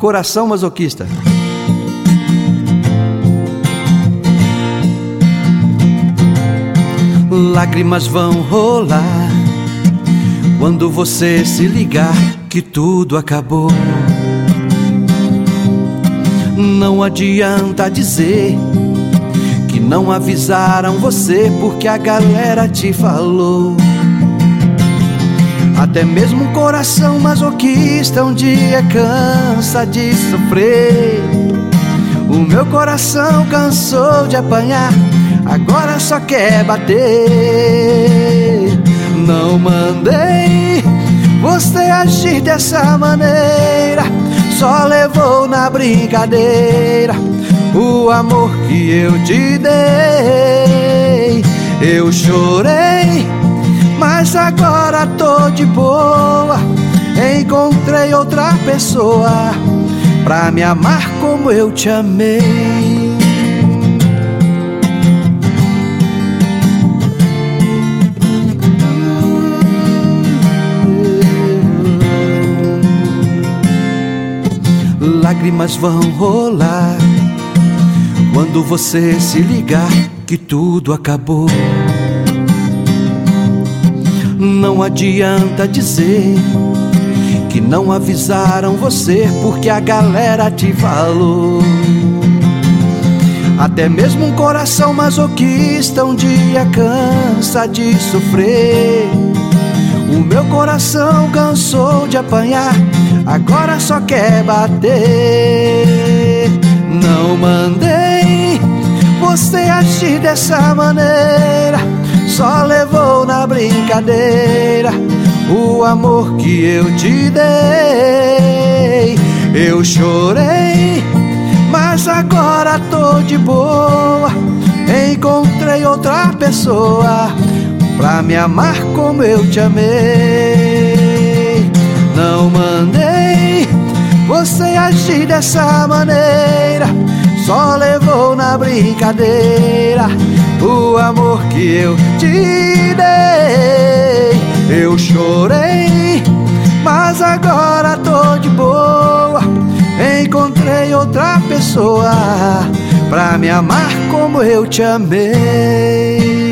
Coração Masoquista. Lágrimas vão rolar quando você se ligar que tudo acabou. Não adianta dizer que não avisaram você, porque a galera te falou. Até mesmo um coração masoquista um dia cansa de sofrer. O meu coração cansou de apanhar, agora só quer bater. Não mandei você agir dessa maneira, só levou na brincadeira o amor que eu te dei. Eu chorei, mas agora tô de boa. Encontrei outra pessoa pra me amar como eu te amei. Lágrimas vão rolar quando você se ligar que tudo acabou. Não adianta dizer que não avisaram você, porque a galera te falou. Até mesmo um coração masoquista um dia cansa de sofrer. O meu coração cansou de apanhar, agora só quer bater. Não mandei você agir dessa maneira, só levou na brincadeira o amor que eu te dei. Eu chorei, mas agora tô de boa. Encontrei outra pessoa pra me amar como eu te amei. Não mandei você agir dessa maneira, só levou na brincadeira o amor que eu te dei. Eu chorei, mas agora tô de boa. Encontrei outra pessoa pra me amar como eu te amei.